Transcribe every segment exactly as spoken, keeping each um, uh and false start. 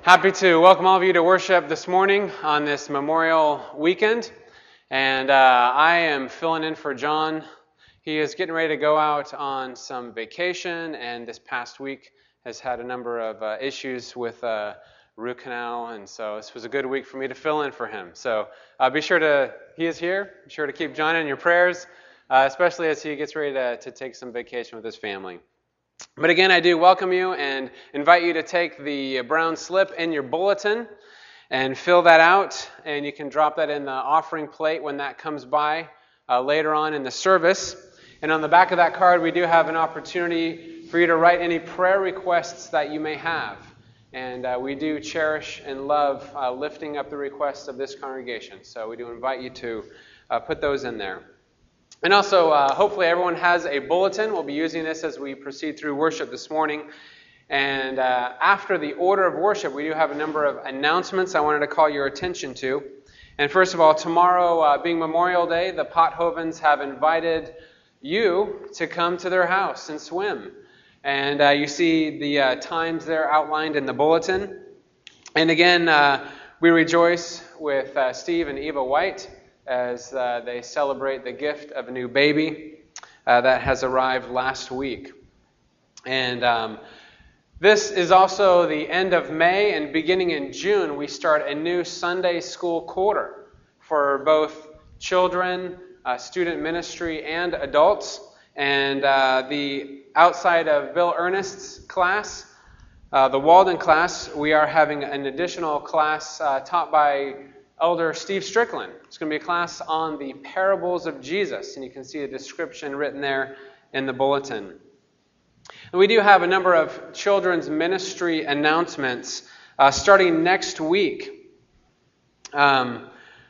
Happy to welcome all of you to worship this morning on this Memorial Weekend. And uh, I am filling in for John. He is getting ready to go out on some vacation, and this past week has had a number of uh, issues with uh, root canal, and so this was a good week for me to fill in for him. So uh, be sure to, he is here, be sure to keep John in your prayers, uh, especially as he gets ready to, to take some vacation with his family. But again, I do welcome you and invite you to take the brown slip in your bulletin and fill that out, and you can drop that in the offering plate when that comes by uh, later on in the service. And on the back of that card, we do have an opportunity for you to write any prayer requests that you may have. And uh, we do cherish and love uh, lifting up the requests of this congregation. So we do invite you to uh, put those in there. And also, uh, hopefully everyone has a bulletin. We'll be using this as we proceed through worship this morning. And uh, after the order of worship, we do have a number of announcements I wanted to call your attention to. And first of all, tomorrow uh, being Memorial Day, the Pothovens have invited you to come to their house and swim. And uh, you see the uh, times there outlined in the bulletin. And again, uh, we rejoice with uh, Steve and Eva White as uh, they celebrate the gift of a new baby uh, that has arrived last week. And um, this is also the end of May, and beginning in June, we start a new Sunday school quarter for both children, uh, student ministry, and adults. And uh, the outside of Bill Ernest's class, uh, the Walden class, we are having an additional class uh, taught by Elder Steve Strickland. It's going to be a class on the parables of Jesus, and you can see a description written there in the bulletin. And we do have a number of children's ministry announcements uh, starting next week. Um,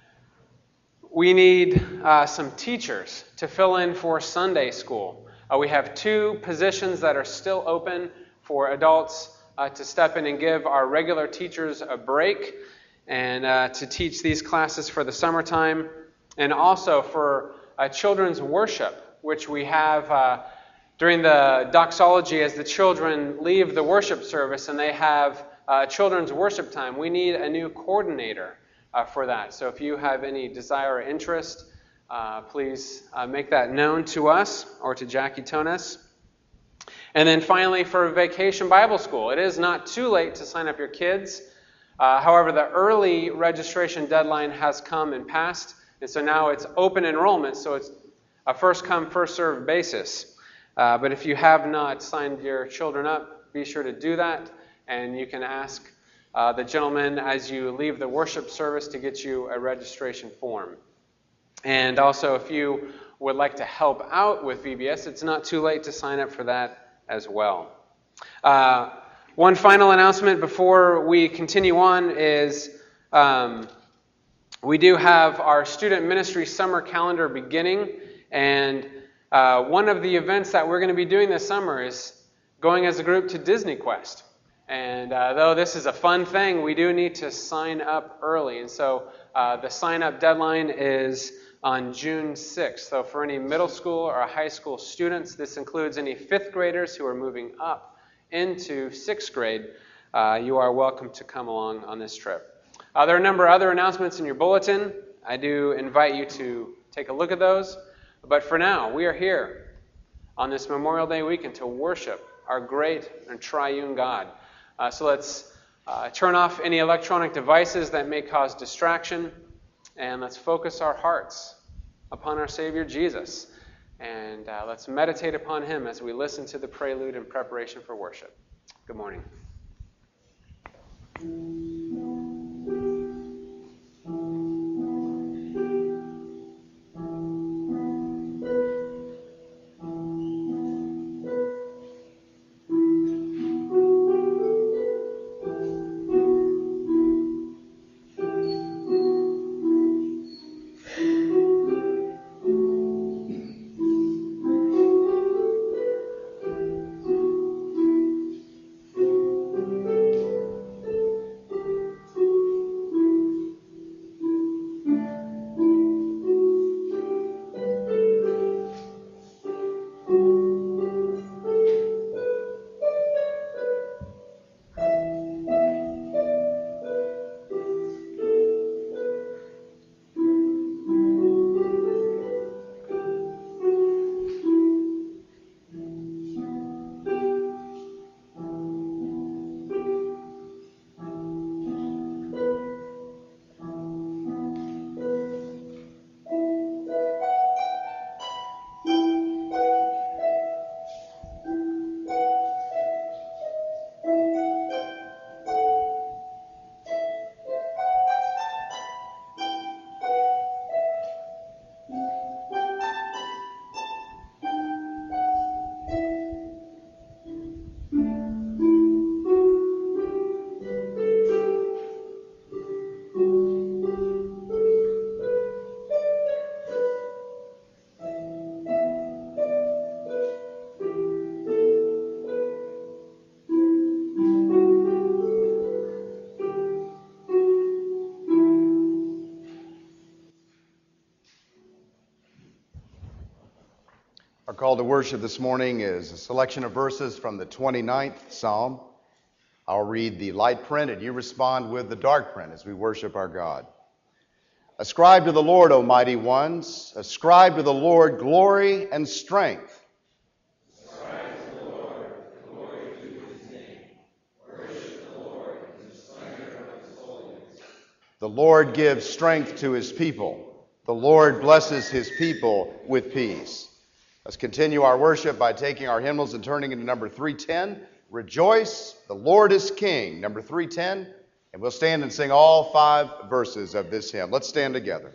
we need uh, some teachers to fill in for Sunday school. Uh, we have two positions that are still open for adults uh, to step in and give our regular teachers a break, and uh, to teach these classes for the summertime, and also for uh, children's worship, which we have uh, during the doxology as the children leave the worship service and they have uh, children's worship time. We need a new coordinator uh, for that. So if you have any desire or interest, uh, please uh, make that known to us or to Jackie Tonis. And then finally, for Vacation Bible School, it is not too late to sign up your kids. Uh, however, the early registration deadline has come and passed, and so now it's open enrollment, so it's a first-come, first-served basis. Uh, but if you have not signed your children up, be sure to do that, and you can ask uh, the gentleman as you leave the worship service to get you a registration form. And also, if you would like to help out with V B S, it's not too late to sign up for that as well. Uh, One final announcement before we continue on is um, we do have our student ministry summer calendar beginning, and uh, one of the events that we're going to be doing this summer is going as a group to Disney Quest. And uh, though this is a fun thing, we do need to sign up early, and so uh, the sign-up deadline is on June sixth. So for any middle school or high school students, this includes any fifth graders who are moving up into sixth grade, uh, you are welcome to come along on this trip. Uh, there are a number of other announcements in your bulletin. I do invite you to take a look at those. But for now, we are here on this Memorial Day weekend to worship our great and triune God. Uh, so let's uh, turn off any electronic devices that may cause distraction, and let's focus our hearts upon our Savior Jesus. And uh, let's meditate upon him as we listen to the prelude in preparation for worship. Good morning. Our call to worship this morning is a selection of verses from the twenty-ninth Psalm. I'll read the light print and you respond with the dark print as we worship our God. Ascribe to the Lord, O mighty ones. Ascribe to the Lord glory and strength. Ascribe to the Lord glory to his name. Worship the Lord in the splendor of his holiness. The Lord gives strength to his people. The Lord blesses his people with peace. Let's continue our worship by taking our hymnals and turning into number three ten. Rejoice, the Lord is King, number three ten. And we'll stand and sing all five verses of this hymn. Let's stand together.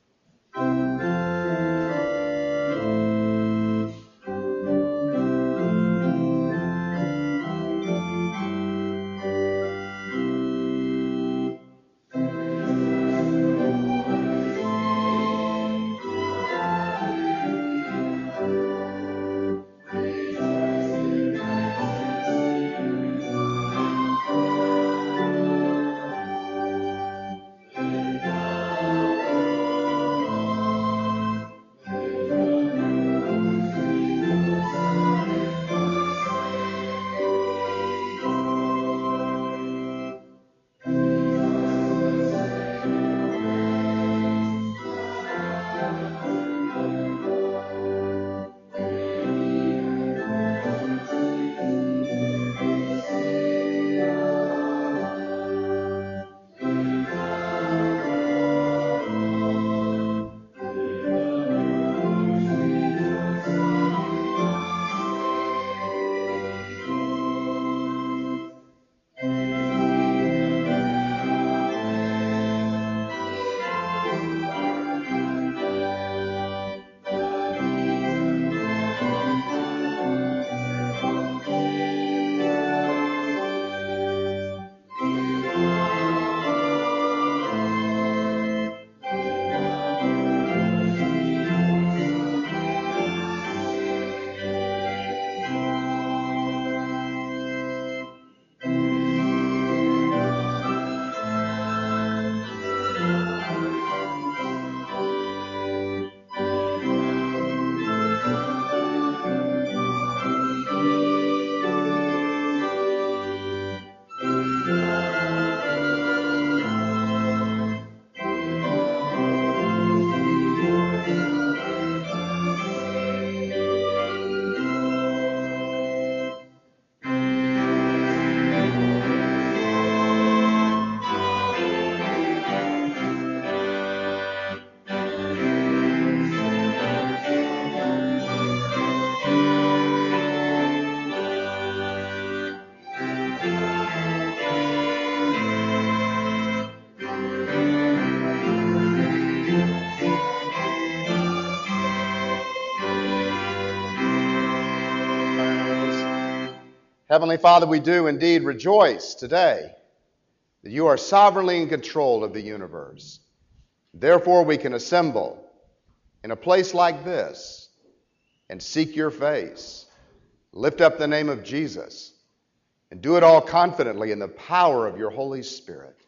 Heavenly Father, we do indeed rejoice today that you are sovereignly in control of the universe. Therefore, we can assemble in a place like this and seek your face, lift up the name of Jesus, and do it all confidently in the power of your Holy Spirit.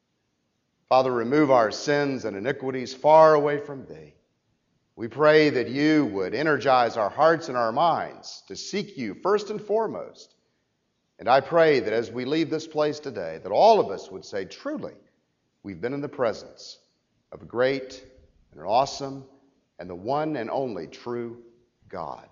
Father, remove our sins and iniquities far away from thee. We pray that you would energize our hearts and our minds to seek you first and foremost. And I pray that as we leave this place today, that all of us would say, truly, we've been in the presence of a great and an awesome and the one and only true God.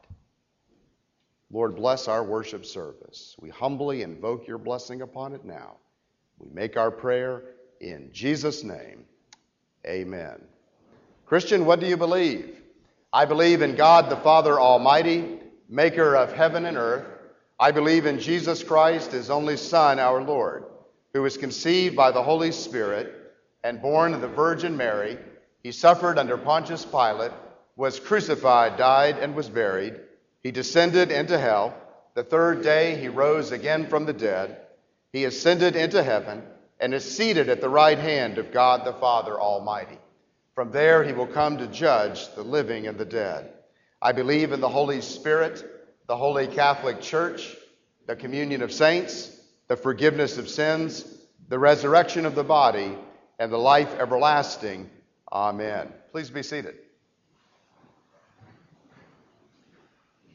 Lord, bless our worship service. We humbly invoke your blessing upon it now. We make our prayer in Jesus' name. Amen. Christian, what do you believe? I believe in God the Father Almighty, maker of heaven and earth. I believe in Jesus Christ, his only Son, our Lord, who was conceived by the Holy Spirit and born of the Virgin Mary. He suffered under Pontius Pilate, was crucified, died, and was buried. He descended into hell. The third day he rose again from the dead. He ascended into heaven and is seated at the right hand of God the Father Almighty. From there he will come to judge the living and the dead. I believe in the Holy Spirit, the Holy Catholic Church, the communion of saints, the forgiveness of sins, the resurrection of the body, and the life everlasting. Amen. Please be seated.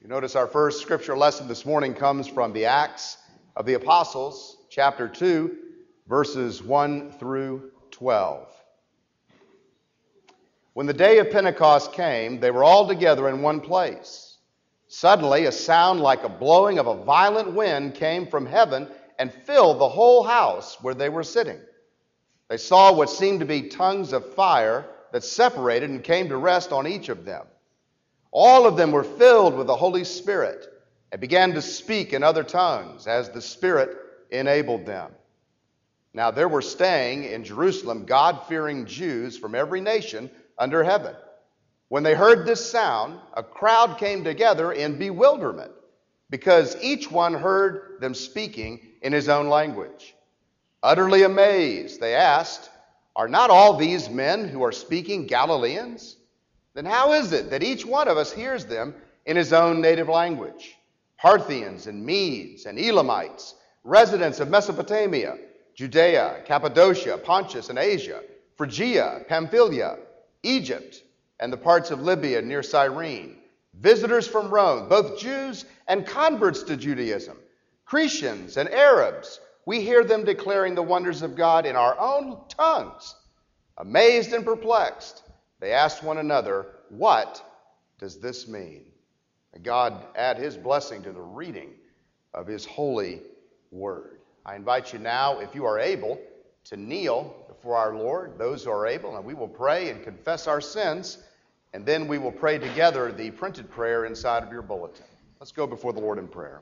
You notice our first scripture lesson this morning comes from the Acts of the Apostles, chapter two, verses one through twelve. When the day of Pentecost came, they were all together in one place. Suddenly, a sound like a blowing of a violent wind came from heaven and filled the whole house where they were sitting. They saw what seemed to be tongues of fire that separated and came to rest on each of them. All of them were filled with the Holy Spirit and began to speak in other tongues as the Spirit enabled them. Now there were staying in Jerusalem God-fearing Jews from every nation under heaven. When they heard this sound, a crowd came together in bewilderment, because each one heard them speaking in his own language. Utterly amazed, they asked, "Are not all these men who are speaking Galileans? Then how is it that each one of us hears them in his own native language? Parthians and Medes and Elamites, residents of Mesopotamia, Judea, Cappadocia, Pontus and Asia, Phrygia, Pamphylia, Egypt, and the parts of Libya near Cyrene, visitors from Rome, both Jews and converts to Judaism, Cretians and Arabs, we hear them declaring the wonders of God in our own tongues." Amazed and perplexed, they asked one another, "What does this mean?" May God add his blessing to the reading of his holy word. I invite you now, if you are able, to kneel before our Lord, those who are able, and we will pray and confess our sins, and then we will pray together the printed prayer inside of your bulletin. Let's go before the Lord in prayer.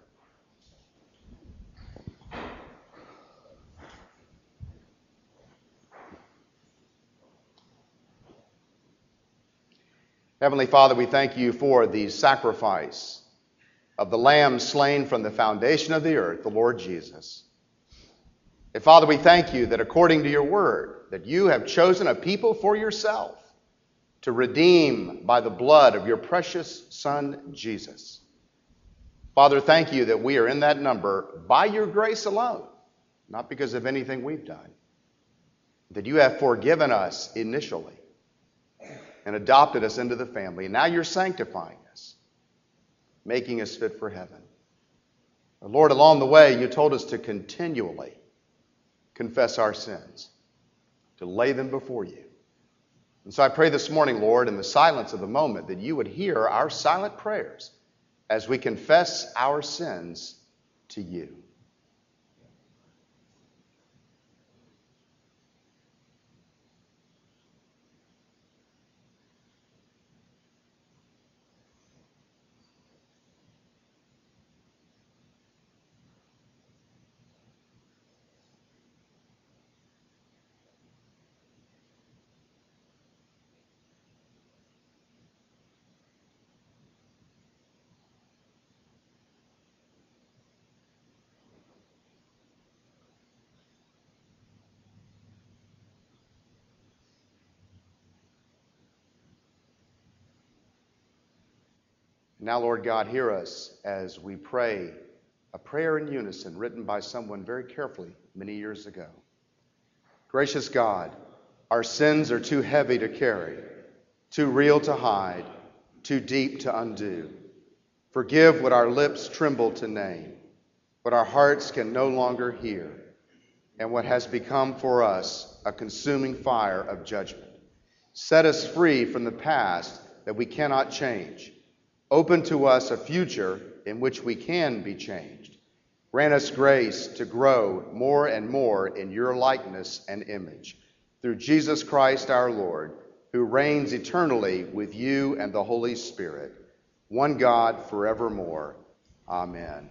Heavenly Father, we thank you for the sacrifice of the Lamb slain from the foundation of the earth, the Lord Jesus. And Father, we thank you that according to your word, that you have chosen a people for yourself to redeem by the blood of your precious Son, Jesus. Father, thank you that we are in that number by your grace alone, not because of anything we've done. That you have forgiven us initially and adopted us into the family. And now you're sanctifying us, making us fit for heaven. Lord, along the way, you told us to continually confess our sins, to lay them before you. And so I pray this morning, Lord, in the silence of the moment, that you would hear our silent prayers as we confess our sins to you. Now, Lord God, hear us as we pray a prayer in unison written by someone very carefully many years ago. Gracious God, our sins are too heavy to carry, too real to hide, too deep to undo. Forgive what our lips tremble to name, what our hearts can no longer hear, and what has become for us a consuming fire of judgment. Set us free from the past that we cannot change. Open to us a future in which we can be changed. Grant us grace to grow more and more in your likeness and image. Through Jesus Christ our Lord, who reigns eternally with you and the Holy Spirit, one God forevermore. Amen.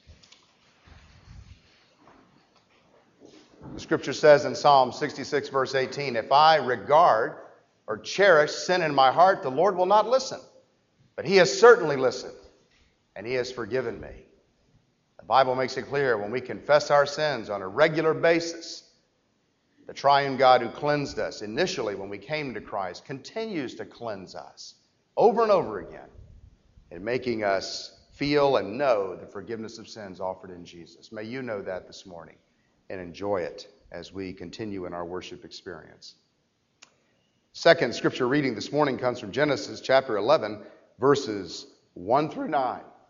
The scripture says in Psalm sixty-six, verse eighteen, "If I regard or cherish sin in my heart, the Lord will not listen. But he has certainly listened, and he has forgiven me." The Bible makes it clear when we confess our sins on a regular basis, the triune God who cleansed us initially when we came to Christ continues to cleanse us over and over again in making us feel and know the forgiveness of sins offered in Jesus. May you know that this morning and enjoy it as we continue in our worship experience. Second scripture reading this morning comes from Genesis chapter eleven, verses one through nine.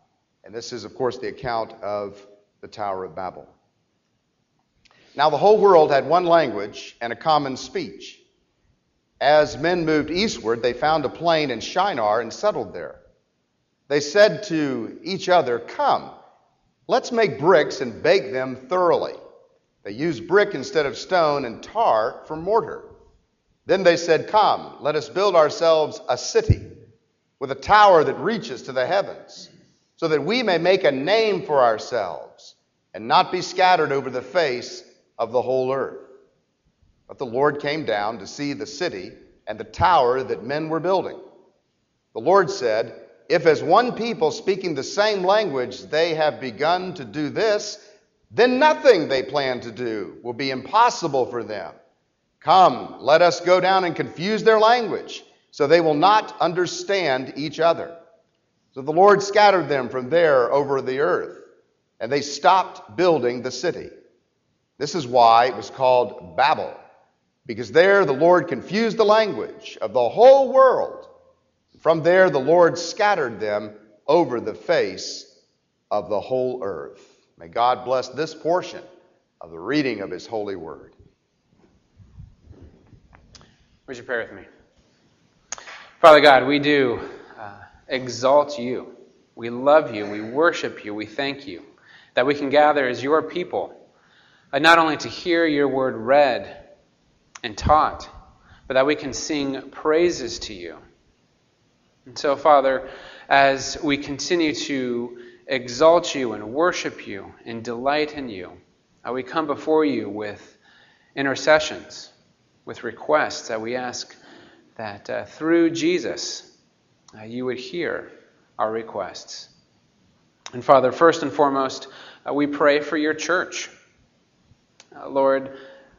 And this is, of course, the account of the Tower of Babel. Now the whole world had one language and a common speech. As men moved eastward, they found a plain in Shinar and settled there. They said to each other, "Come, let's make bricks and bake them thoroughly." They used brick instead of stone and tar for mortar. Then they said, "Come, let us build ourselves a city with a tower that reaches to the heavens, so that we may make a name for ourselves and not be scattered over the face of the whole earth." But the Lord came down to see the city and the tower that men were building. The Lord said, "If as one people speaking the same language they have begun to do this, then nothing they plan to do will be impossible for them. Come, let us go down and confuse their language, so they will not understand each other." So the Lord scattered them from there over the earth, and they stopped building the city. This is why it was called Babel, because there the Lord confused the language of the whole world. From there the Lord scattered them over the face of the whole earth. May God bless this portion of the reading of his holy word. Would you pray with me? Father God, we do uh, exalt you. We love you. We worship you. We thank you that we can gather as your people, uh, not only to hear your word read and taught, but that we can sing praises to you. And so, Father, as we continue to exalt you and worship you and delight in you, uh, we come before you with intercessions, with requests that we ask that uh, through Jesus, uh, you would hear our requests. And Father, first and foremost, uh, we pray for your church. Uh, Lord,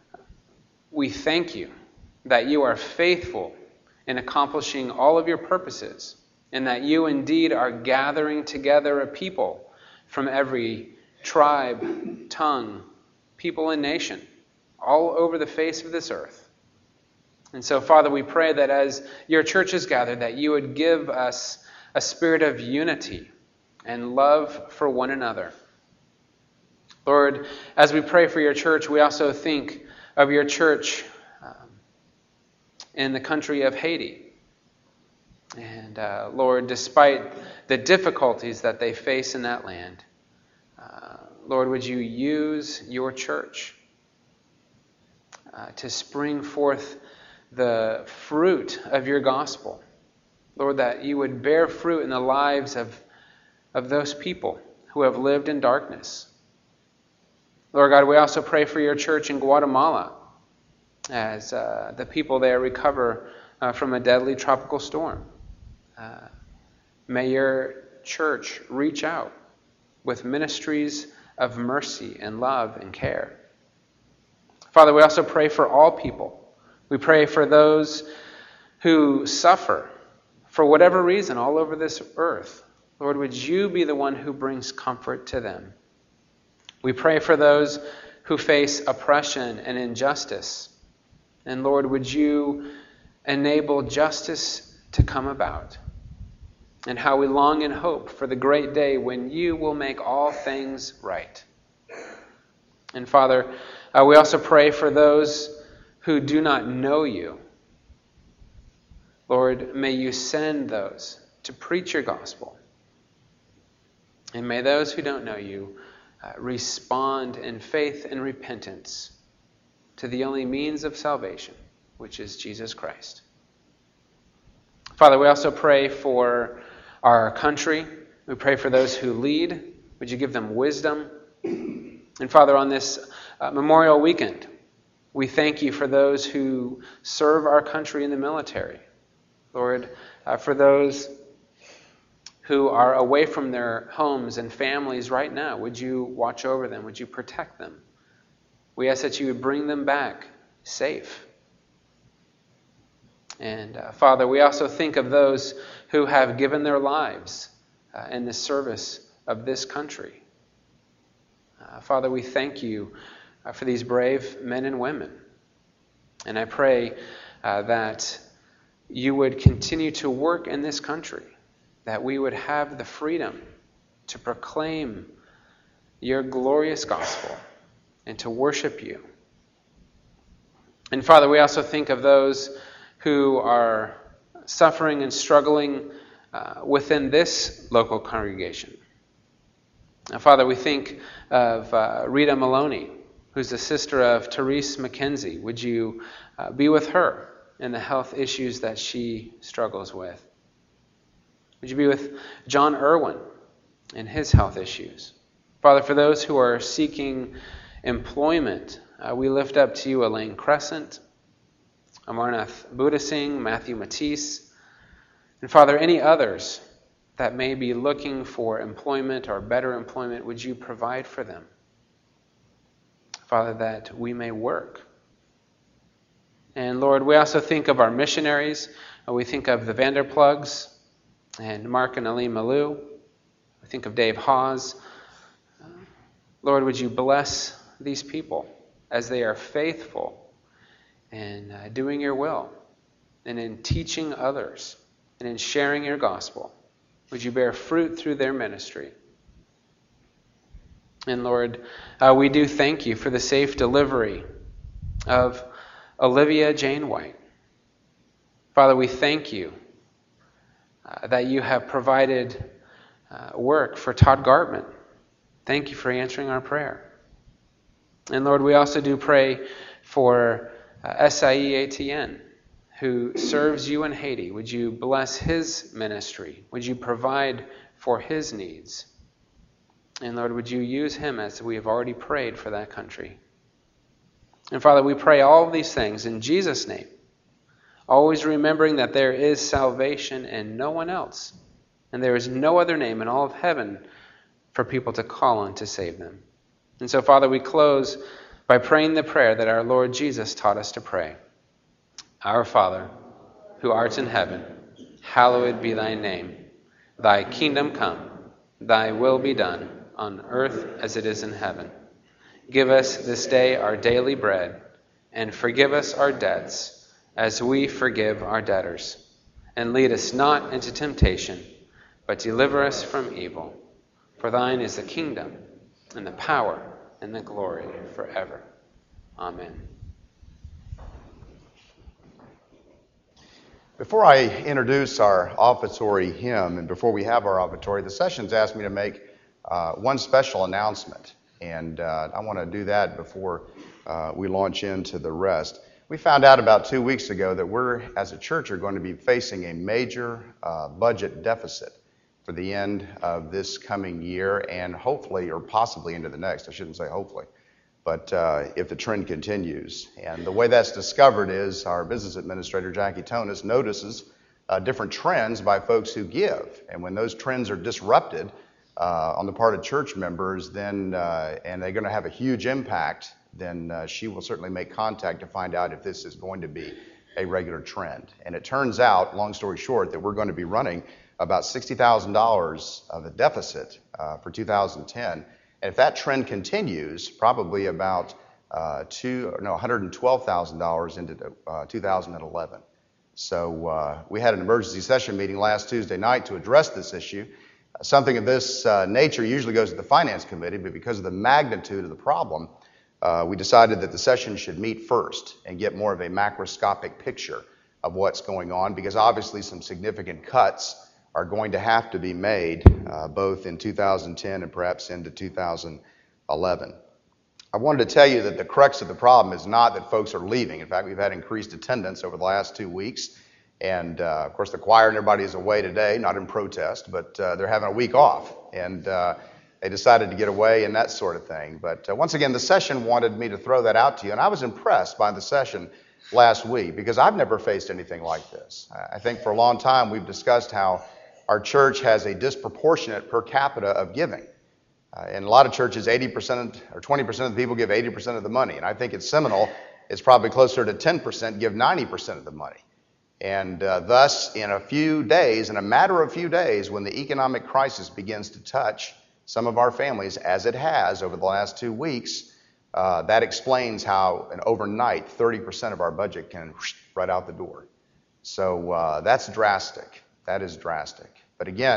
we thank you that you are faithful in accomplishing all of your purposes, and that you indeed are gathering together a people from every tribe, tongue, people, and nation, all over the face of this earth. And so, Father, we pray that as your church is gathered, that you would give us a spirit of unity and love for one another. Lord, as we pray for your church, we also think of your church um, in the country of Haiti. And uh, Lord, despite the difficulties that they face in that land, uh, Lord, would you use your church uh, to spring forth the fruit of your gospel. Lord, that you would bear fruit in the lives of, of those people who have lived in darkness. Lord God, we also pray for your church in Guatemala as uh, the people there recover uh, from a deadly tropical storm. Uh, may your church reach out with ministries of mercy and love and care. Father, we also pray for all people. We pray for those who suffer for whatever reason all over this earth. Lord, would you be the one who brings comfort to them? We pray for those who face oppression and injustice. And Lord, would you enable justice to come about? And how we long and hope for the great day when you will make all things right. And Father, uh, we also pray for those who do not know you. Lord, may you send those to preach your gospel. And may those who don't know you uh, respond in faith and repentance to the only means of salvation, which is Jesus Christ. Father, we also pray for our country. We pray for those who lead. Would you give them wisdom? And Father, on this uh, Memorial Weekend, we thank you for those who serve our country in the military. Lord, uh, for those who are away from their homes and families right now, would you watch over them? Would you protect them? We ask that you would bring them back safe. And uh, Father, we also think of those who have given their lives uh, in the service of this country. Uh, Father, we thank you uh, for these brave men and women. And I pray uh, that you would continue to work in this country, that we would have the freedom to proclaim your glorious gospel and to worship you. And Father, we also think of those who are suffering and struggling uh, within this local congregation. Now, Father, we think of uh, Rita Maloney, who's the sister of Therese McKenzie. Would you uh, be with her in the health issues that she struggles with? Would you be with John Irwin in his health issues? Father, for those who are seeking employment, uh, we lift up to you Elaine Crescent, Amarnath Buddha Singh, Matthew Matisse, and Father, any others that may be looking for employment or better employment, would you provide for them? Father, that we may work. And Lord, we also think of our missionaries. We think of the Vanderplugs and Mark and Aline Malou. We think of Dave Hawes. Lord, would you bless these people as they are faithful in uh, doing your will and in teaching others and in sharing your gospel. Would you bear fruit through their ministry? And Lord, uh, we do thank you for the safe delivery of Olivia Jane White. Father, we thank you uh, that you have provided uh, work for Todd Gartman. Thank you for answering our prayer. And Lord, we also do pray for uh, S I E A T N, who serves you in Haiti. Would you bless his ministry? Would you provide for his needs? And Lord, would you use him as we have already prayed for that country? And Father, we pray all of these things in Jesus' name, always remembering that there is salvation in no one else, and there is no other name in all of heaven for people to call on to save them. And so, Father, we close by praying the prayer that our Lord Jesus taught us to pray. Our Father, who art in heaven, hallowed be thy name. Thy kingdom come, thy will be done, on earth as it is in heaven. Give us this day our daily bread, and forgive us our debts, as we forgive our debtors. And lead us not into temptation, but deliver us from evil. For thine is the kingdom, and the power, and the glory forever. Amen. Before I introduce our offertory hymn, and before we have our offertory, the session's asked me to make uh, one special announcement. And uh, I want to do that before uh, we launch into the rest. We found out about two weeks ago that we're, as a church, are going to be facing a major uh, budget deficit for the end of this coming year and hopefully, or possibly into the next. I shouldn't say hopefully, but uh, if the trend continues. And the way that's discovered is our business administrator, Jackie Tonis, notices uh, different trends by folks who give. And when those trends are disrupted uh, on the part of church members, then uh, and they're going to have a huge impact, then uh, she will certainly make contact to find out if this is going to be a regular trend. And it turns out, long story short, that we're going to be running about sixty thousand dollars of a deficit uh, for two thousand ten. And if that trend continues, probably about uh, two, no, one hundred twelve thousand dollars into uh, two thousand eleven. So uh, we had an emergency session meeting last Tuesday night to address this issue. Uh, something of this uh, nature usually goes to the Finance Committee, but because of the magnitude of the problem, uh, we decided that the session should meet first and get more of a macroscopic picture of what's going on, because obviously some significant cuts are going to have to be made uh, both in two thousand ten and perhaps into two thousand eleven. I wanted to tell you that the crux of the problem is not that folks are leaving. In fact, we've had increased attendance over the last two weeks. And uh, of course, the choir and everybody is away today, not in protest, but uh, they're having a week off. And uh, they decided to get away and that sort of thing. But uh, once again, the session wanted me to throw that out to you. And I was impressed by the session last week because I've never faced anything like this. I think for a long time we've discussed how our church has a disproportionate per capita of giving. Uh, in a lot of churches, eighty percent or twenty percent of the people give eighty percent of the money. And I think at Seminole, it's probably closer to ten percent give ninety percent of the money. And uh, thus, in a few days, in a matter of few days, when the economic crisis begins to touch some of our families, as it has over the last two weeks, uh, that explains how an overnight thirty percent of our budget can whoosh, right out the door. So uh, that's drastic. That is drastic. But again,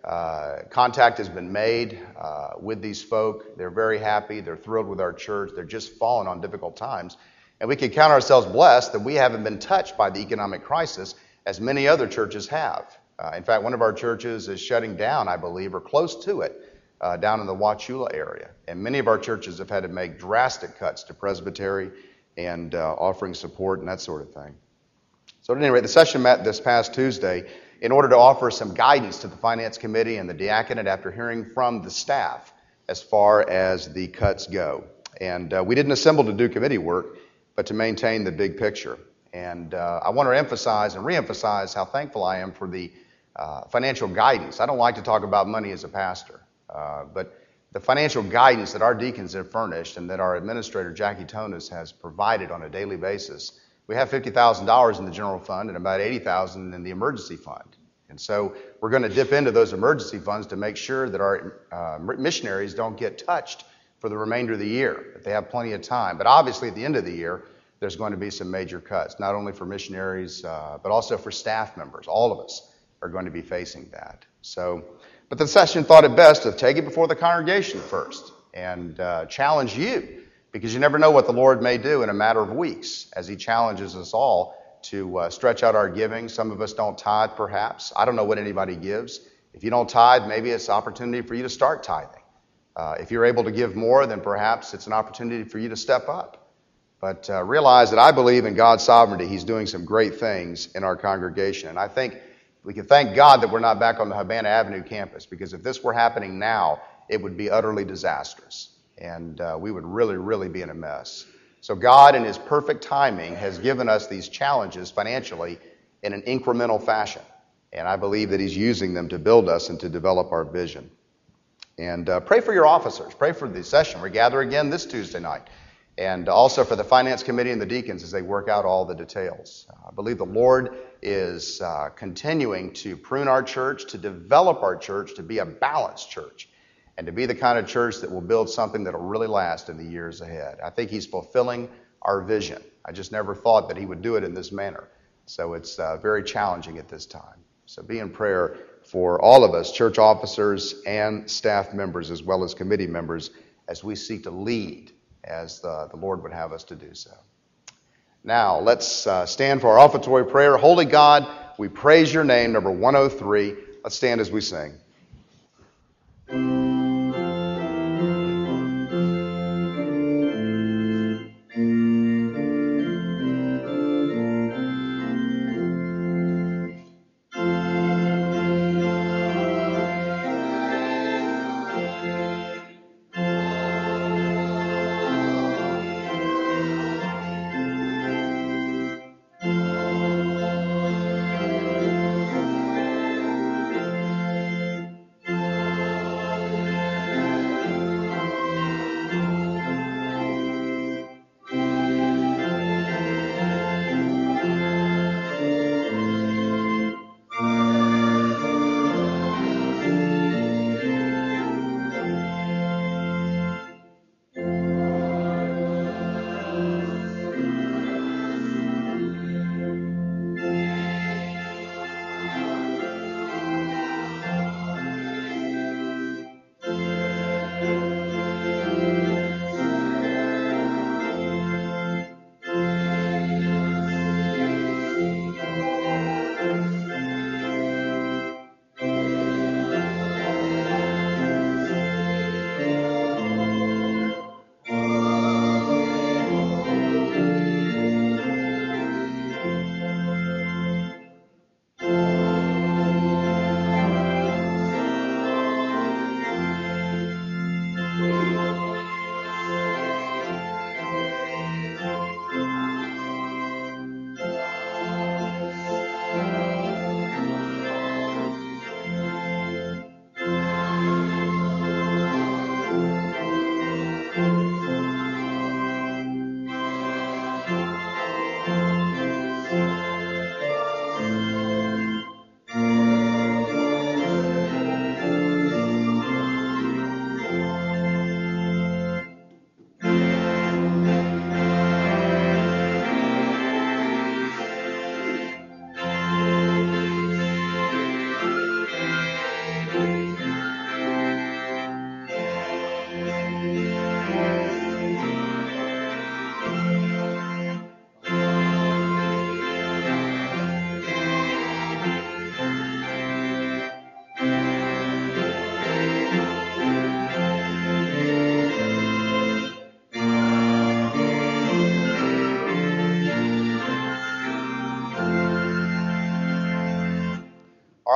Uh, contact has been made uh, with these folk. They're very happy. They're thrilled with our church. They're just fallen on difficult times. And we can count ourselves blessed that we haven't been touched by the economic crisis as many other churches have. Uh, in fact, one of our churches is shutting down, I believe, or close to it, uh, down in the Wauchula area. And many of our churches have had to make drastic cuts to presbytery and uh, offering support and that sort of thing. So at any rate, the session met this past Tuesday in order to offer some guidance to the Finance Committee and the diaconate after hearing from the staff as far as the cuts go. And uh, we didn't assemble to do committee work, but to maintain the big picture. And uh, I want to emphasize and reemphasize how thankful I am for the uh, financial guidance. I don't like to talk about money as a pastor, uh, but the financial guidance that our deacons have furnished and that our administrator, Jackie Tonis, has provided on a daily basis. We have fifty thousand dollars in the general fund and about eighty thousand dollars in the emergency fund. And so we're going to dip into those emergency funds to make sure that our uh, missionaries don't get touched for the remainder of the year, that they have plenty of time. But obviously at the end of the year, there's going to be some major cuts, not only for missionaries, uh, but also for staff members. All of us are going to be facing that. So, but the session thought it best to take it before the congregation first and uh, challenge you, because you never know what the Lord may do in a matter of weeks as he challenges us all to uh, stretch out our giving. Some of us don't tithe, perhaps. I don't know what anybody gives. If you don't tithe, maybe it's an opportunity for you to start tithing. Uh, if you're able to give more, then perhaps it's an opportunity for you to step up. But uh, realize that I believe in God's sovereignty. He's doing some great things in our congregation. And I think we can thank God that we're not back on the Havana Avenue campus, because if this were happening now, it would be utterly disastrous. And uh, we would really, really be in a mess. So God, in his perfect timing, has given us these challenges financially in an incremental fashion. And I believe that he's using them to build us and to develop our vision. And uh, pray for your officers. Pray for the session. We gather again this Tuesday night. And also for the Finance Committee and the deacons as they work out all the details. I believe the Lord is uh, continuing to prune our church, to develop our church, to be a balanced church, and to be the kind of church that will build something that will really last in the years ahead. I think he's fulfilling our vision. I just never thought that he would do it in this manner. So it's uh, very challenging at this time. So be in prayer for all of us, church officers and staff members, as well as committee members, as we seek to lead as the, the Lord would have us to do so. Now, let's uh, stand for our offertory prayer. Holy God, we praise your name, number one oh three. Let's stand as we sing.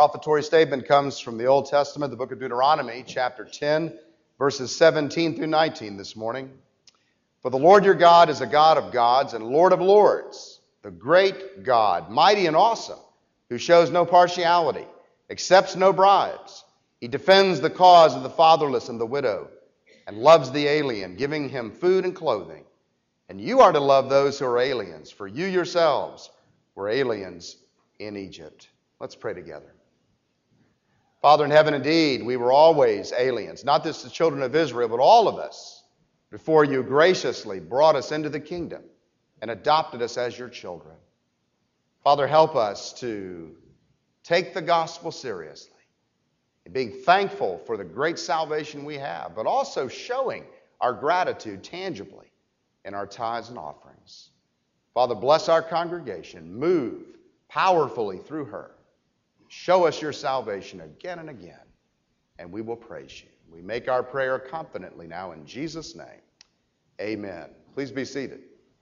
offertory statement comes from the Old Testament, the book of Deuteronomy, chapter ten, verses seventeen through nineteen this morning. For the Lord your God is a God of gods and Lord of lords, the great God, mighty and awesome, who shows no partiality, accepts no bribes. He defends the cause of the fatherless and the widow, and loves the alien, giving him food and clothing. And you are to love those who are aliens, for you yourselves were aliens in Egypt. Let's pray together. Father in heaven, indeed, we were always aliens, not just the children of Israel, but all of us, before you graciously brought us into the kingdom and adopted us as your children. Father, help us to take the gospel seriously, being thankful for the great salvation we have, but also showing our gratitude tangibly in our tithes and offerings. Father, bless our congregation. Move powerfully through her. Show us your salvation again and again, and we will praise you. We make our prayer confidently now in Jesus' name. Amen. Please be seated.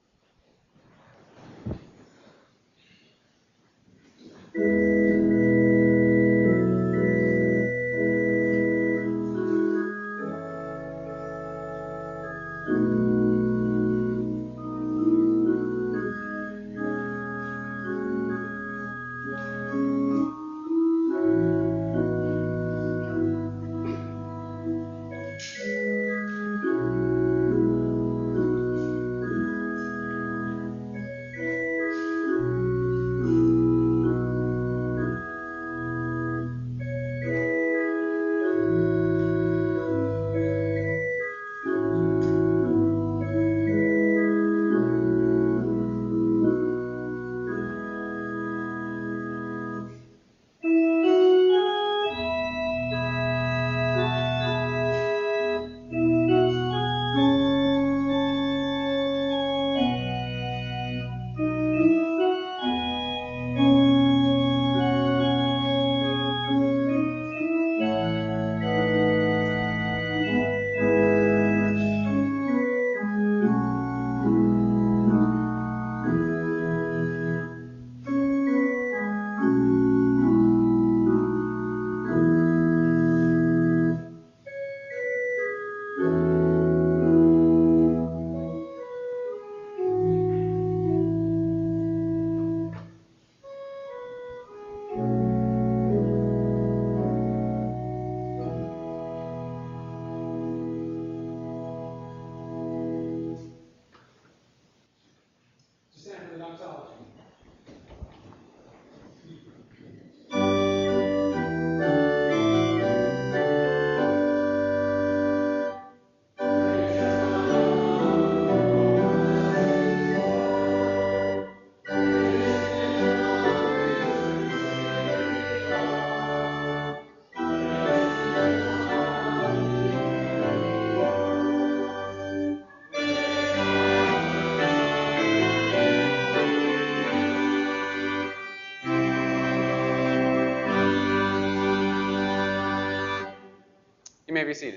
You may be seated.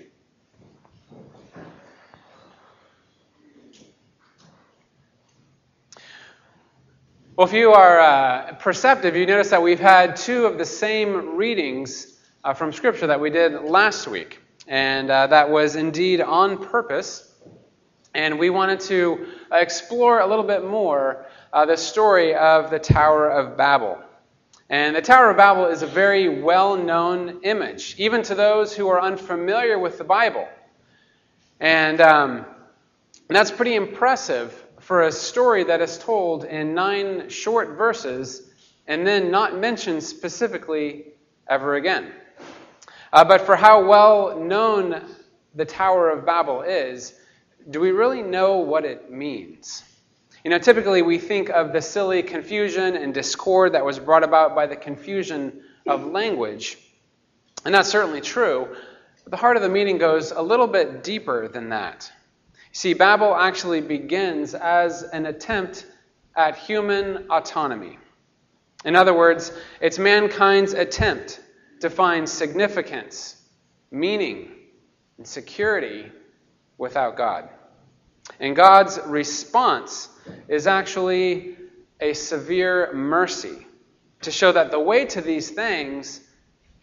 Well, if you are uh, perceptive, you notice that we've had two of the same readings uh, from Scripture that we did last week. And uh, that was indeed on purpose. And we wanted to uh, explore a little bit more uh, the story of the Tower of Babel. And the Tower of Babel is a very well-known image, even to those who are unfamiliar with the Bible. And, um, and that's pretty impressive for a story that is told in nine short verses and then not mentioned specifically ever again. Uh, but for how well known the Tower of Babel is, do we really know what it means? You know, typically we think of the silly confusion and discord that was brought about by the confusion of language. And that's certainly true. But the heart of the meaning goes a little bit deeper than that. See, Babel actually begins as an attempt at human autonomy. In other words, it's mankind's attempt to find significance, meaning, and security without God. And God's response is actually a severe mercy to show that the way to these things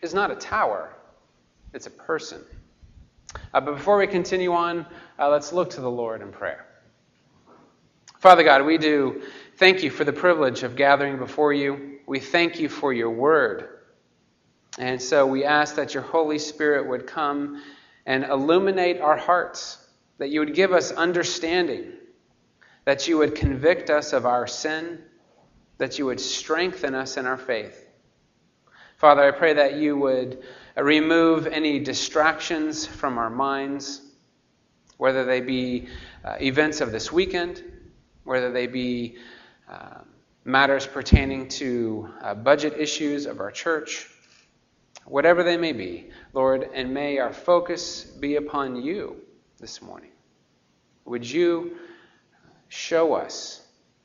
is not a tower, it's a person. Uh, but before we continue on, uh, let's look to the Lord in prayer. Father God, we do thank you for the privilege of gathering before you. We thank you for your word. And so we ask that your Holy Spirit would come and illuminate our hearts, that you would give us understanding, that you would convict us of our sin, that you would strengthen us in our faith. Father, I pray that you would remove any distractions from our minds, whether they be uh, events of this weekend, whether they be uh, matters pertaining to uh, budget issues of our church, whatever they may be, Lord, and may our focus be upon you this morning. Would you show us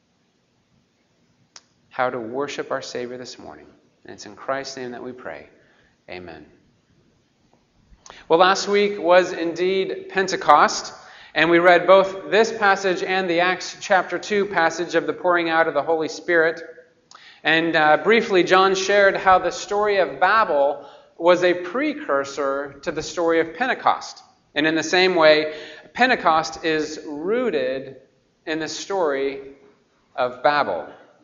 how to worship our Savior this morning? And it's in Christ's name that we pray. Amen. Well, last week was indeed Pentecost, and we read both this passage and the Acts chapter two passage of the pouring out of the Holy Spirit. And uh, briefly, John shared how the story of Babel was a precursor to the story of Pentecost. And in the same way, Pentecost is rooted in the story of Babel.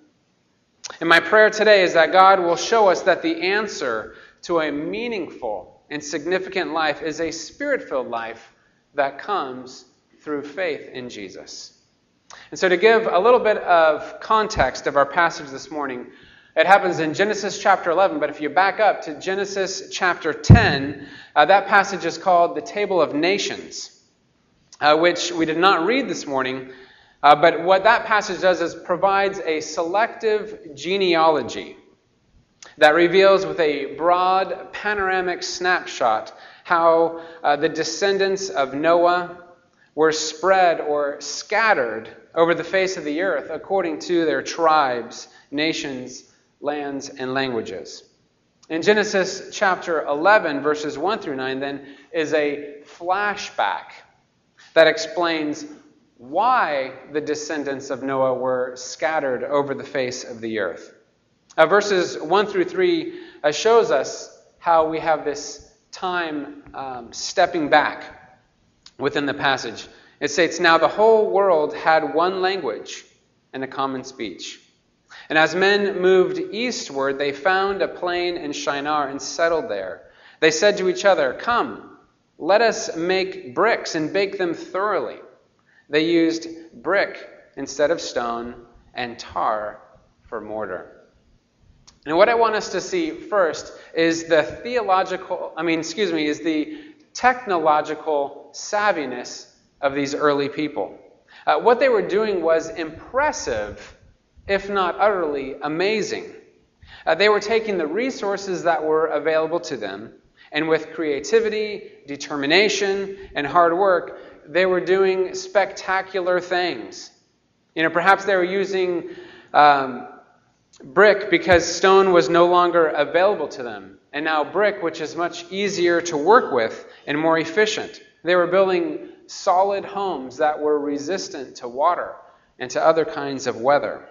And my prayer today is that God will show us that the answer to a meaningful and significant life is a spirit-filled life that comes through faith in Jesus. And so to give a little bit of context of our passage this morning, it happens in Genesis chapter eleven, but if you back up to Genesis chapter ten, uh, that passage is called the Table of Nations, uh, which we did not read this morning, uh, but what that passage does is provides a selective genealogy that reveals with a broad panoramic snapshot how uh, the descendants of Noah were spread or scattered over the face of the earth according to their tribes, nations, lands, and languages. In Genesis chapter eleven, verses one through nine, then, is a flashback that explains why the descendants of Noah were scattered over the face of the earth. Uh, verses one through three uh, shows us how we have this time um, stepping back within the passage. It states, "Now the whole world had one language and a common speech. And as men moved eastward, they found a plain in Shinar and settled there. They said to each other, 'Come, let us make bricks and bake them thoroughly.' They used brick instead of stone and tar for mortar." And what I want us to see first is the theological, I mean, excuse me, is the technological savviness of these early people. Uh, what they were doing was impressive, if not utterly amazing. Uh, they were taking the resources that were available to them, and with creativity, determination, and hard work, they were doing spectacular things. You know, perhaps they were using um, brick because stone was no longer available to them, and now brick, which is much easier to work with and more efficient. They were building solid homes that were resistant to water and to other kinds of weather.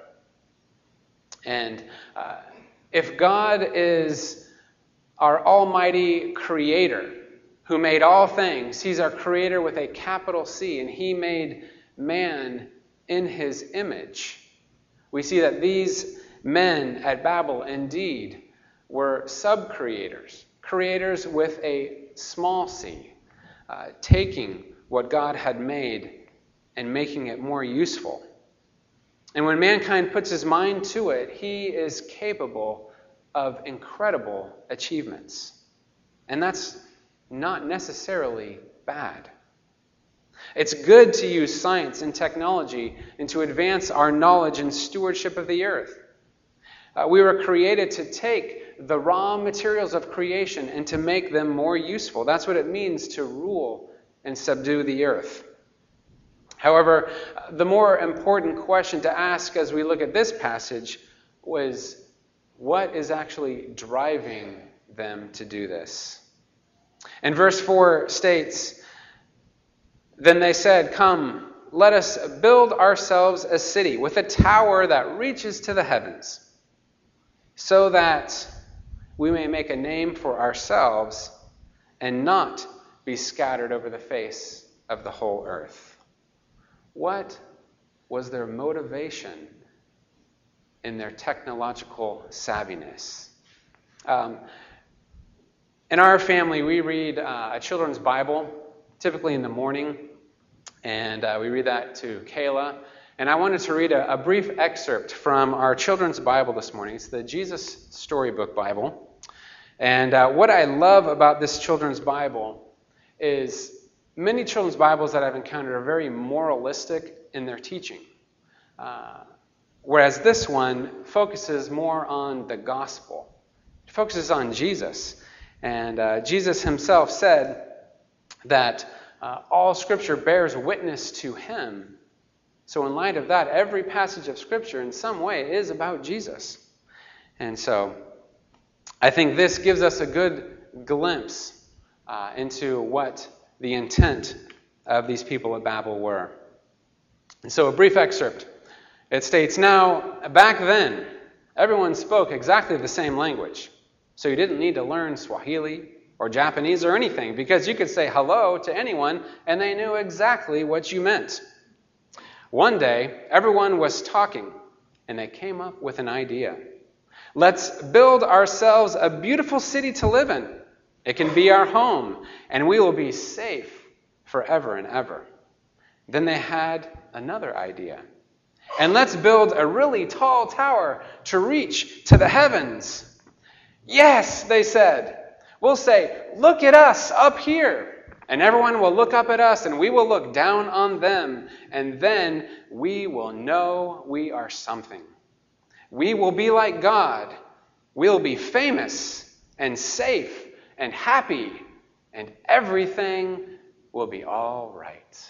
And uh, if God is our almighty creator who made all things, he's our creator with a capital C, and he made man in his image, we see that these men at Babel indeed were sub-creators, creators with a small c, uh, taking what God had made and making it more useful. And when mankind puts his mind to it, he is capable of incredible achievements. And that's not necessarily bad. It's good to use science and technology and to advance our knowledge and stewardship of the earth. Uh, we were created to take the raw materials of creation and to make them more useful. That's what it means to rule and subdue the earth. However, the more important question to ask as we look at this passage was, what is actually driving them to do this? And verse four states, "Then they said, 'Come, let us build ourselves a city with a tower that reaches to the heavens, so that we may make a name for ourselves and not be scattered over the face of the whole earth. What was their motivation in their technological savviness? Um, in our family, we read uh, a children's Bible, typically in the morning, and uh, we read that to Kayla. And I wanted to read a, a brief excerpt from our children's Bible this morning. It's the Jesus Storybook Bible. And uh, what I love about this children's Bible is many children's Bibles that I've encountered are very moralistic in their teaching. Uh, whereas this one focuses more on the gospel. It focuses on Jesus. And uh, Jesus himself said that uh, all Scripture bears witness to him. So in light of that, every passage of Scripture in some way is about Jesus. And so I think this gives us a good glimpse uh, into what the intent of these people at Babel were. And so a brief excerpt. It states, "Now, back then, everyone spoke exactly the same language. So you didn't need to learn Swahili or Japanese or anything, because you could say hello to anyone and they knew exactly what you meant. One day, everyone was talking and they came up with an idea. Let's build ourselves a beautiful city to live in. It can be our home, and we will be safe forever and ever. Then they had another idea. And let's build a really tall tower to reach to the heavens. Yes, they said. We'll say, look at us up here. And everyone will look up at us, and we will look down on them. And then we will know we are something. We will be like God. We'll be famous and safe and happy, and everything will be all right."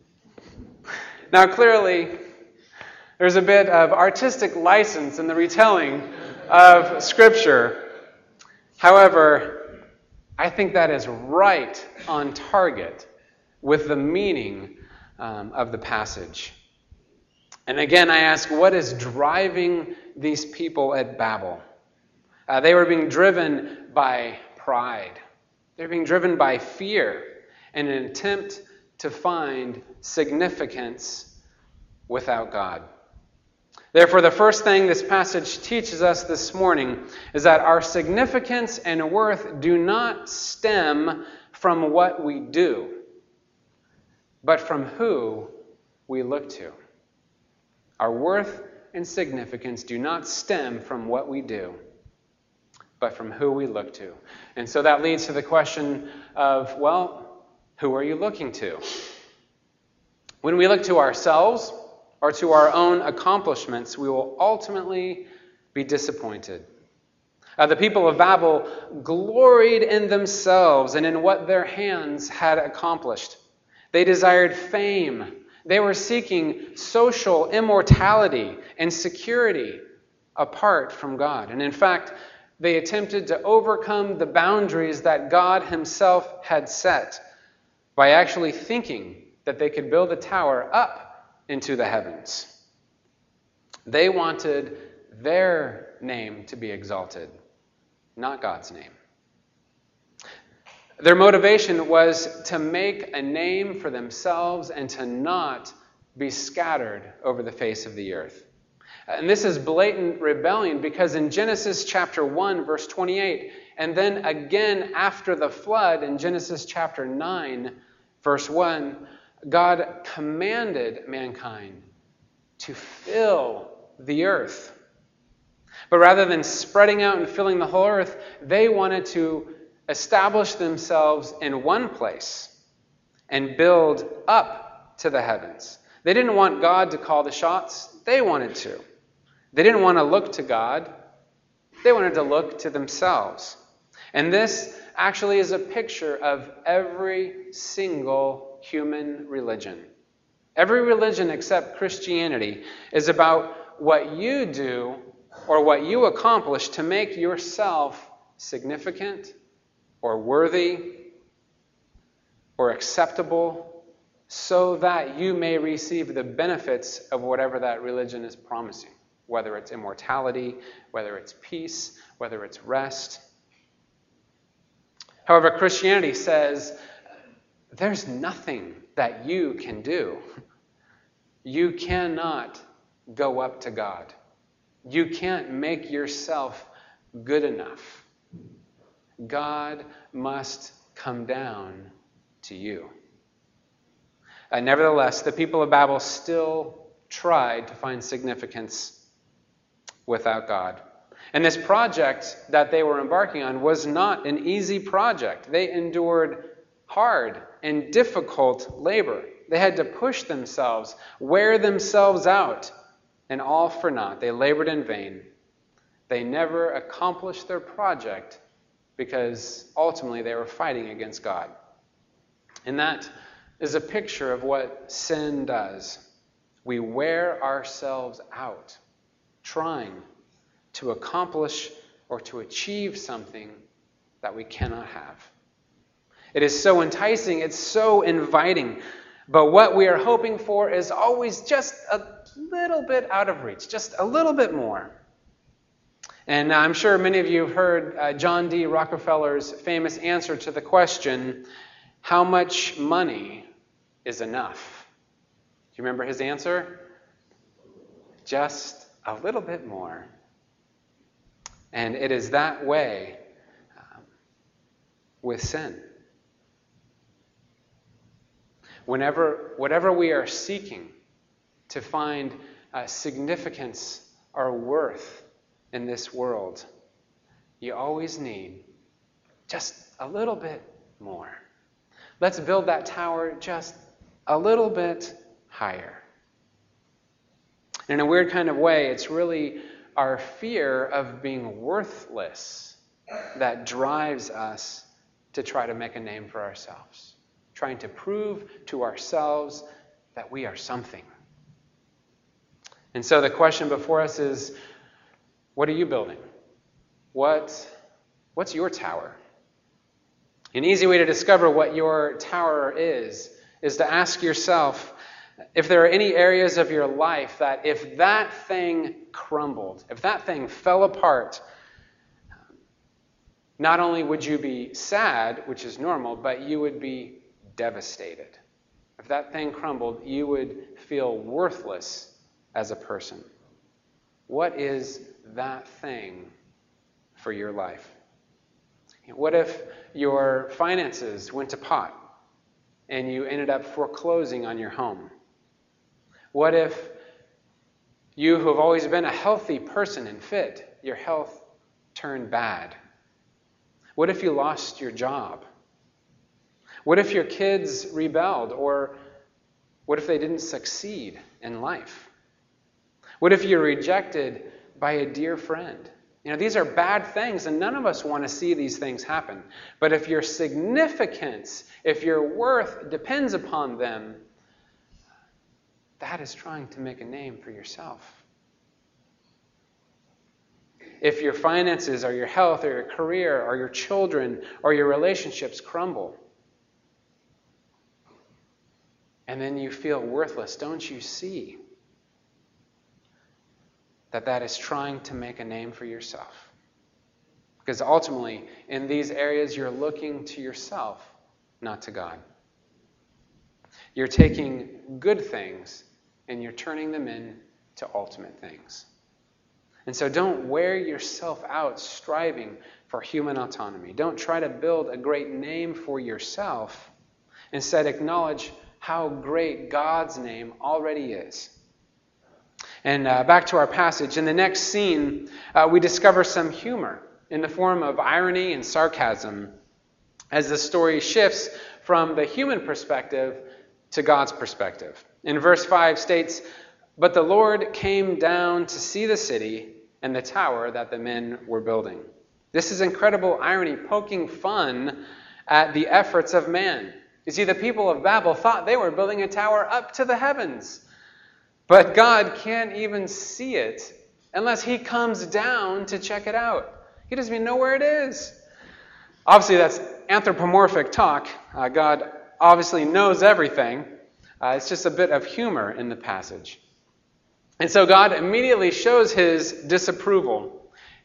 Now, clearly, there's a bit of artistic license in the retelling of Scripture. However, I think that is right on target with the meaning um, of the passage. And again, I ask, what is driving these people at Babel? Uh, they were being driven by pride. They were being driven by fear in an attempt to find significance without God. Therefore, the first thing this passage teaches us this morning is that our significance and worth do not stem from what we do, but from who we look to. Our worth and significance do not stem from what we do, but from who we look to. And so that leads to the question of, well, who are you looking to? When we look to ourselves or to our own accomplishments, we will ultimately be disappointed. Uh, the people of Babel gloried in themselves and in what their hands had accomplished. They desired fame. They were seeking social immortality and security apart from God. And in fact, they attempted to overcome the boundaries that God himself had set by actually thinking that they could build a tower up into the heavens. They wanted their name to be exalted, not God's name. Their motivation was to make a name for themselves and to not be scattered over the face of the earth. And this is blatant rebellion, because in Genesis chapter one, verse twenty-eight, and then again after the flood in Genesis chapter nine, verse one, God commanded mankind to fill the earth. But rather than spreading out and filling the whole earth, they wanted to establish themselves in one place and build up to the heavens. They didn't want God to call the shots. They wanted to. They didn't want to look to God. They wanted to look to themselves. And this actually is a picture of every single human religion. Every religion except Christianity is about what you do or what you accomplish to make yourself significant or worthy or acceptable so that you may receive the benefits of whatever that religion is promising, whether it's immortality, whether it's peace, whether it's rest. However, Christianity says there's nothing that you can do. You cannot go up to God. You can't make yourself good enough. God must come down to you. Uh, nevertheless, the people of Babel still tried to find significance without God. And this project that they were embarking on was not an easy project. They endured hard and difficult labor. They had to push themselves, wear themselves out, and all for naught. They labored in vain. They never accomplished their project because ultimately they were fighting against God. And that is a picture of what sin does. We wear ourselves out trying to accomplish or to achieve something that we cannot have. It is so enticing, it's so inviting, but what we are hoping for is always just a little bit out of reach, just a little bit more. And I'm sure many of you have heard uh, John D. Rockefeller's famous answer to the question, how much money is enough? Do you remember his answer? Just a little bit more. And it is that way um, with sin. Whenever, whatever we are seeking to find uh, significance or worth in this world, you always need just a little bit more. Let's build that tower just a little bit higher. In a weird kind of way, it's really our fear of being worthless that drives us to try to make a name for ourselves, trying to prove to ourselves that we are something. And so the question before us is, what are you building? What, what's your tower? An easy way to discover what your tower is, is to ask yourself if there are any areas of your life that if that thing crumbled, if that thing fell apart, not only would you be sad, which is normal, but you would be devastated. If that thing crumbled, you would feel worthless as a person. What is that thing for your life? What if your finances went to pot and you ended up foreclosing on your home? What if you, who have always been a healthy person and fit, your health turned bad? What if you lost your job? What if your kids rebelled? Or what if they didn't succeed in life? What if you're rejected by a dear friend? You know, these are bad things, and none of us want to see these things happen. But if your significance, if your worth depends upon them, that is trying to make a name for yourself. If your finances or your health or your career or your children or your relationships crumble, and then you feel worthless, don't you see that that is trying to make a name for yourself? Because ultimately, in these areas, you're looking to yourself, not to God. You're taking good things and you're turning them into ultimate things. And so don't wear yourself out striving for human autonomy. Don't try to build a great name for yourself. Instead, acknowledge how great God's name already is. And uh, back to our passage. In the next scene, uh, we discover some humor in the form of irony and sarcasm as the story shifts from the human perspective to God's perspective. In verse five states, "But the Lord came down to see the city and the tower that the men were building." This is incredible irony, poking fun at the efforts of man. You see, the people of Babel thought they were building a tower up to the heavens. But God can't even see it unless he comes down to check it out. He doesn't even know where it is. Obviously, that's anthropomorphic talk. Uh, God obviously knows everything. Uh, it's just a bit of humor in the passage. And so God immediately shows his disapproval.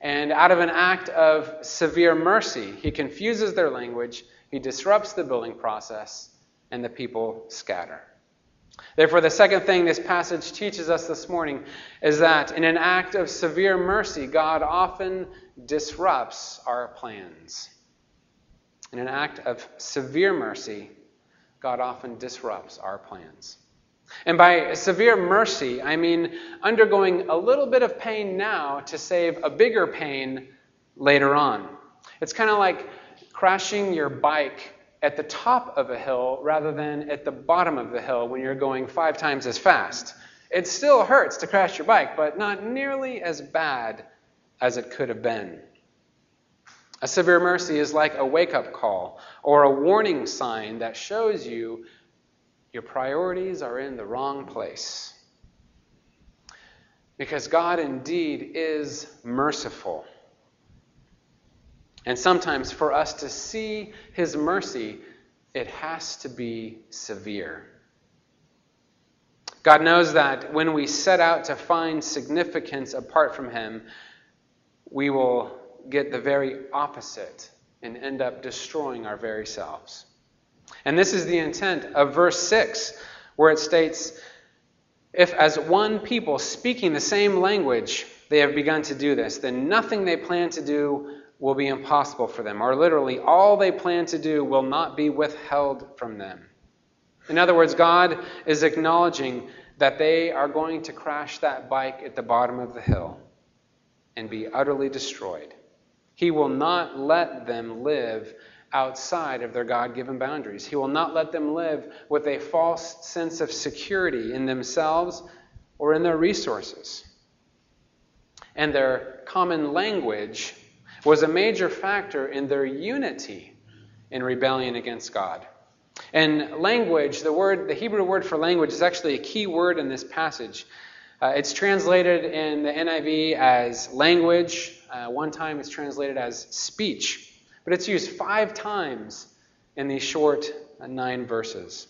And out of an act of severe mercy, he confuses their language, he disrupts the building process, and the people scatter. Therefore, the second thing this passage teaches us this morning is that in an act of severe mercy, God often disrupts our plans. In an act of severe mercy, God often disrupts our plans. And by severe mercy, I mean undergoing a little bit of pain now to save a bigger pain later on. It's kind of like crashing your bike at the top of a hill rather than at the bottom of the hill when you're going five times as fast. It still hurts to crash your bike, but not nearly as bad as it could have been. A severe mercy is like a wake-up call or a warning sign that shows you your priorities are in the wrong place. Because God indeed is merciful. And sometimes for us to see his mercy, it has to be severe. God knows that when we set out to find significance apart from him, we will get the very opposite and end up destroying our very selves. And this is the intent of verse six, where it states, if as one people speaking the same language they have begun to do this, then nothing they plan to do will be impossible for them. Or literally, all they plan to do will not be withheld from them. In other words, God is acknowledging that they are going to crash that bike at the bottom of the hill and be utterly destroyed. He will not let them live outside of their God-given boundaries. He will not let them live with a false sense of security in themselves or in their resources. And their common language was a major factor in their unity in rebellion against God. And language, the word, the Hebrew word for language, is actually a key word in this passage. Uh, it's translated in the N I V as language. Uh, one time it's translated as speech. But it's used five times in these short uh, nine verses.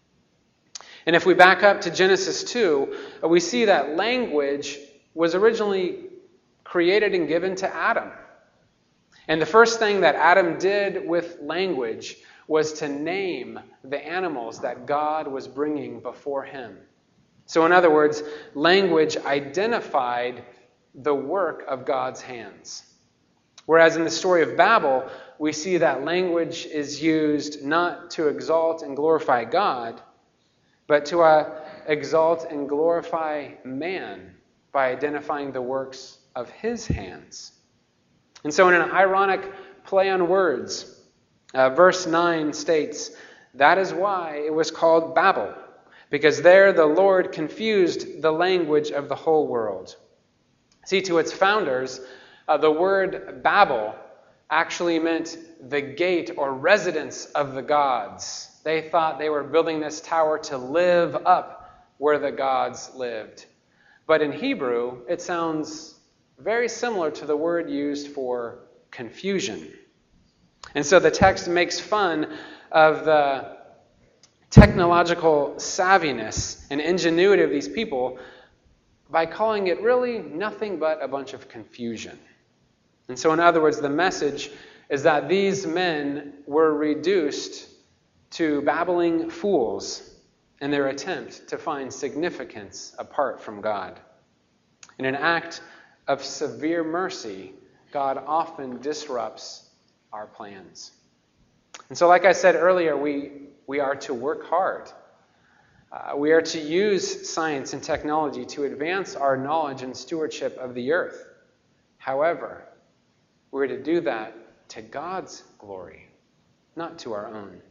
And if we back up to Genesis two, uh, we see that language was originally created and given to Adam. And the first thing that Adam did with language was to name the animals that God was bringing before him. So in other words, language identified the work of God's hands. Whereas in the story of Babel, we see that language is used not to exalt and glorify God, but to uh, exalt and glorify man by identifying the works of his hands. And so in an ironic play on words, uh, verse nine states, that is why it was called Babel, because there the Lord confused the language of the whole world. See, to its founders, uh, the word Babel actually meant the gate or residence of the gods. They thought they were building this tower to live up where the gods lived. But in Hebrew, it sounds very similar to the word used for confusion. And so the text makes fun of the technological savviness and ingenuity of these people by calling it really nothing but a bunch of confusion. And so in other words, the message is that these men were reduced to babbling fools in their attempt to find significance apart from God. In an act of severe mercy, God often disrupts our plans. And so like I said earlier, we, we are to work hard. Uh, we are to use science and technology to advance our knowledge and stewardship of the earth. However, we're to do that to God's glory, not to our own.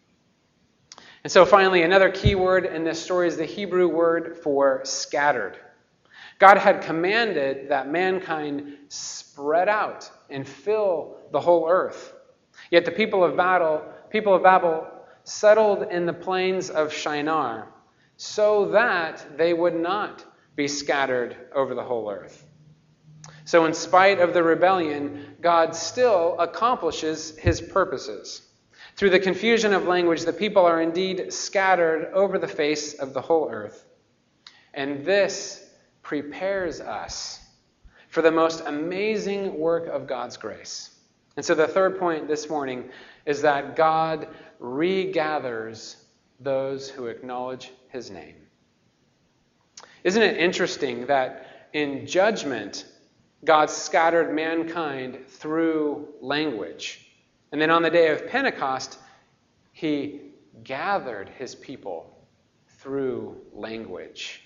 And so finally, another key word in this story is the Hebrew word for scattered. God had commanded that mankind spread out and fill the whole earth. Yet the people of Babel, people of Babel settled in the plains of Shinar so that they would not be scattered over the whole earth. So in spite of the rebellion, God still accomplishes his purposes. Through the confusion of language, the people are indeed scattered over the face of the whole earth. And this prepares us for the most amazing work of God's grace. And so the third point this morning is that God regathers those who acknowledge his name. Isn't it interesting that in judgment, God scattered mankind through language. And then on the day of Pentecost, he gathered his people through language.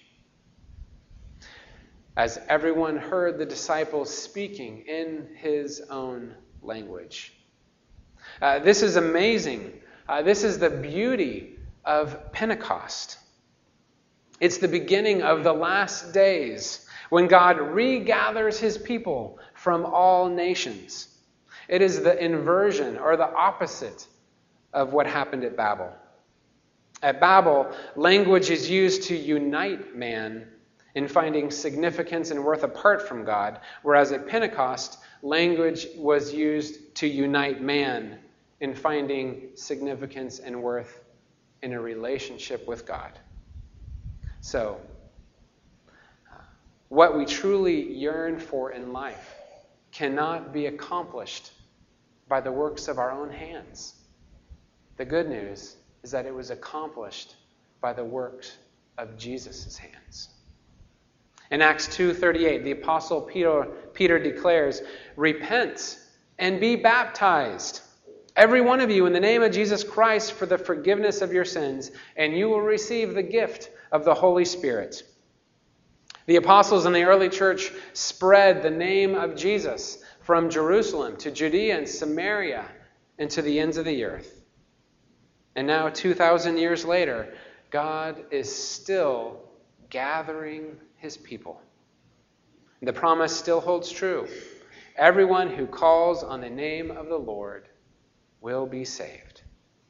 As everyone heard the disciples speaking in his own language. Uh, this is amazing. Uh, this is the beauty of Pentecost. It's the beginning of the last days when God regathers his people from all nations. It is the inversion or the opposite of what happened at Babel. At Babel, language is used to unite man in finding significance and worth apart from God, whereas at Pentecost, language was used to unite man in finding significance and worth in a relationship with God. So, what we truly yearn for in life cannot be accomplished by the works of our own hands. The good news is that it was accomplished by the works of Jesus' hands. In Acts two thirty-eight, the Apostle Peter, Peter declares, "Repent and be baptized, every one of you, in the name of Jesus Christ for the forgiveness of your sins, and you will receive the gift of the Holy Spirit." The apostles in the early church spread the name of Jesus from Jerusalem to Judea and Samaria and to the ends of the earth. And now, two thousand years later, God is still gathering his people. The promise still holds true. Everyone who calls on the name of the Lord will be saved.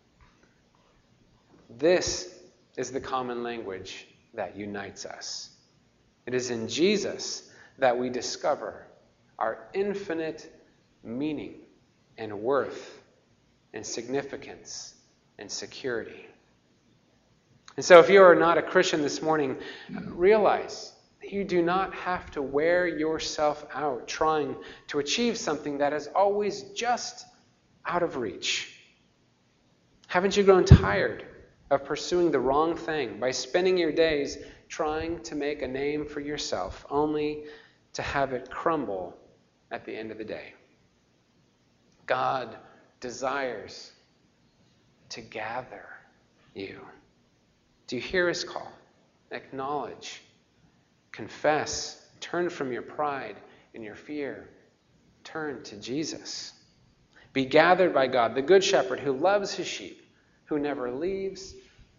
This is the common language that unites us. It is in Jesus that we discover our infinite meaning and worth and significance and security. And so if you are not a Christian this morning, realize that you do not have to wear yourself out trying to achieve something that is always just out of reach. Haven't you grown tired of pursuing the wrong thing by spending your days trying to make a name for yourself, only to have it crumble at the end of the day? God desires to gather you. Do you hear his call? Acknowledge, confess, turn from your pride and your fear. Turn to Jesus. Be gathered by God, the good shepherd who loves his sheep, who never leaves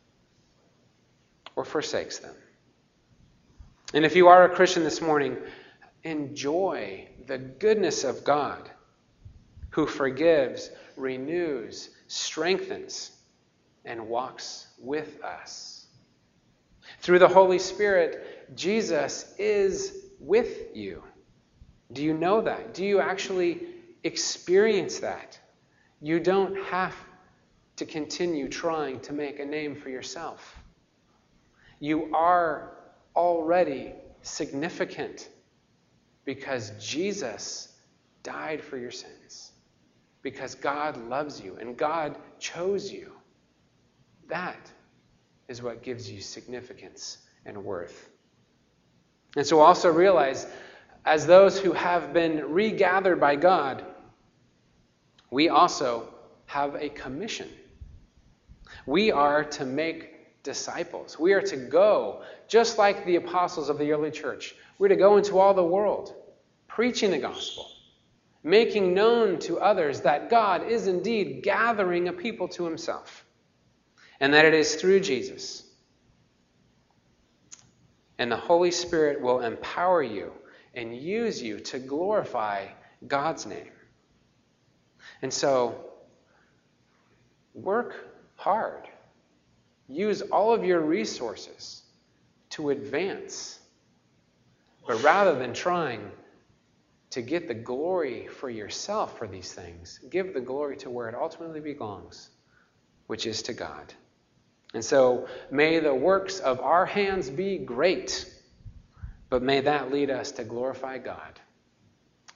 or forsakes them. And if you are a Christian this morning, enjoy the goodness of God who forgives, renews, strengthens, and walks with us. Through the Holy Spirit, Jesus is with you. Do you know that? Do you actually experience that? You don't have to continue trying to make a name for yourself. You are already significant because Jesus died for your sins. Because God loves you and God chose you. That is what gives you significance and worth. And so also realize, as those who have been regathered by God, we also have a commission. We are to make disciples. We are to go, just like the apostles of the early church. We're to go into all the world, preaching the gospel, making known to others that God is indeed gathering a people to himself, and that it is through Jesus. And the Holy Spirit will empower you and use you to glorify God's name. And so, work hard. Use all of your resources to advance. But rather than trying to get the glory for yourself for these things, give the glory to where it ultimately belongs, which is to God. And so, may the works of our hands be great, but may that lead us to glorify God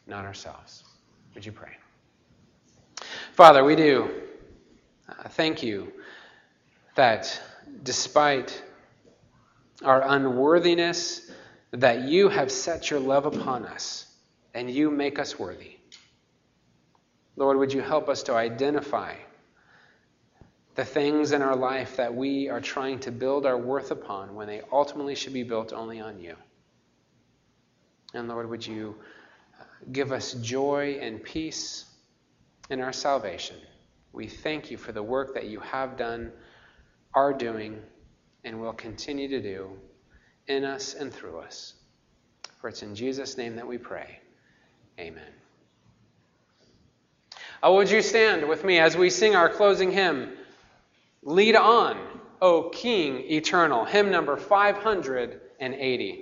not ourselves. Would you pray? Father, we do uh, thank you that despite our unworthiness, that you have set your love upon us and you make us worthy. Lord, would you help us to identify the things in our life that we are trying to build our worth upon when they ultimately should be built only on you. And Lord, would you give us joy and peace in our salvation. We thank you for the work that you have done, are doing, and will continue to do in us and through us. For it's in Jesus' name that we pray. Amen. Oh, would you stand with me as we sing our closing hymn, Lead On, O King Eternal, hymn number five hundred eighty.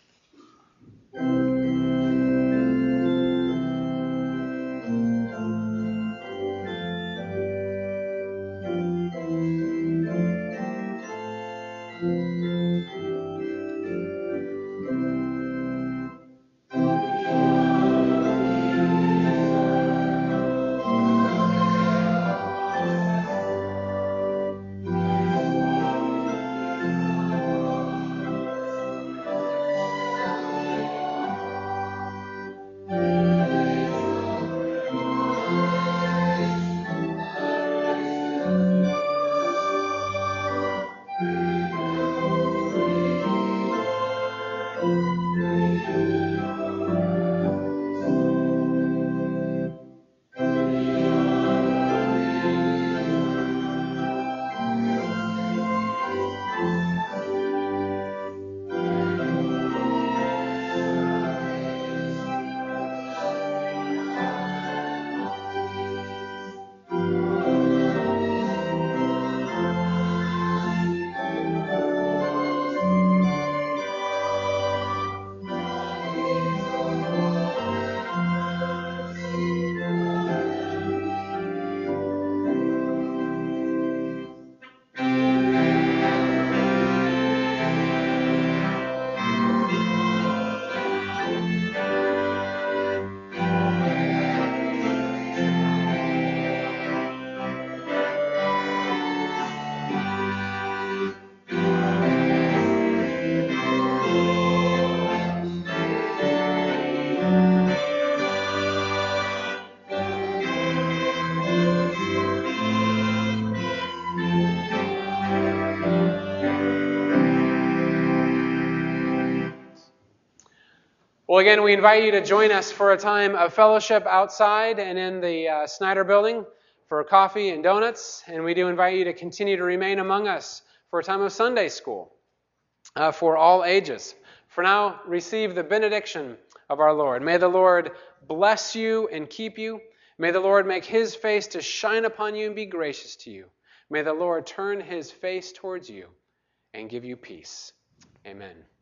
Well, again, we invite you to join us for a time of fellowship outside and in the uh, Snyder Building for coffee and donuts. And we do invite you to continue to remain among us for a time of Sunday school uh, for all ages. For now, receive the benediction of our Lord. May the Lord bless you and keep you. May the Lord make his face to shine upon you and be gracious to you. May the Lord turn his face towards you and give you peace. Amen.